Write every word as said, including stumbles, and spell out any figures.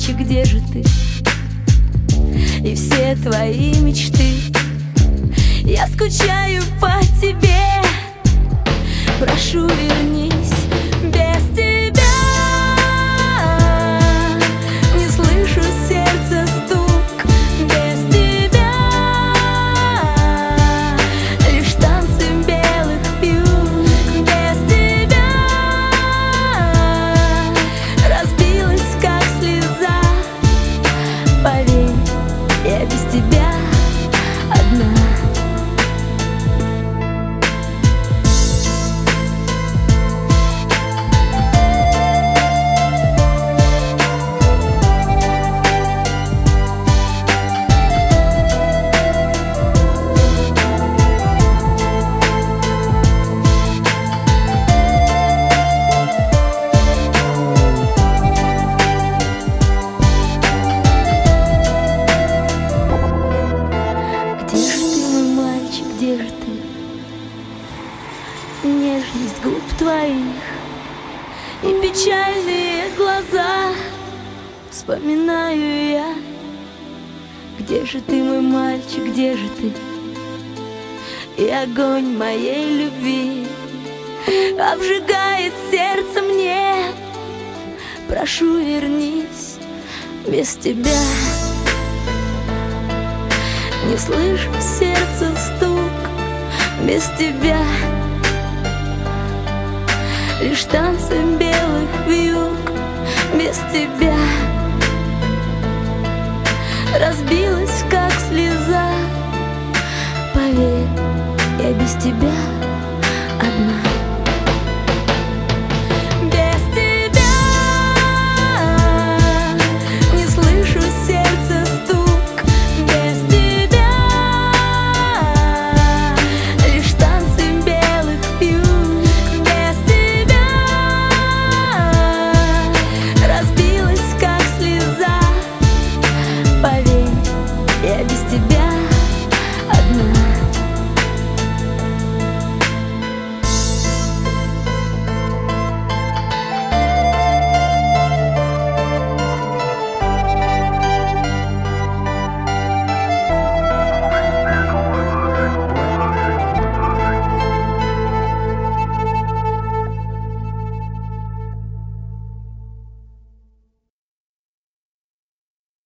мальчик, где же ты? И все твои мечты. Я скучаю по тебе, прошу, вернись. Без тебя не слышу сердца стук. Без тебя лишь танцы белых вьюг. Без тебя разбилась, как слеза. Поверь, я без тебя одна. Где же ты? Нежность губ твоих и печальные глаза. Вспоминаю я. Где же ты, мой мальчик, где же ты? И огонь моей любви обжигает сердце мне. Прошу, вернись. Без тебя не слышу сердца стук. Без тебя лишь танцы белых вьюг. Без тебя разбилась, как слеза. Поверь, я без тебя одна.